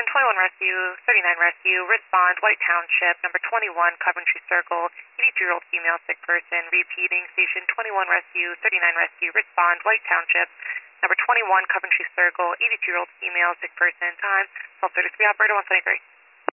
21 Rescue, 39 Rescue, respond, White Township, number 21, Coventry Circle, 82-year-old female sick person, repeating, station 21 Rescue, 39 Rescue, respond, White Township, number 21, Coventry Circle, 82-year-old female sick person, time, 12:33, operator 123.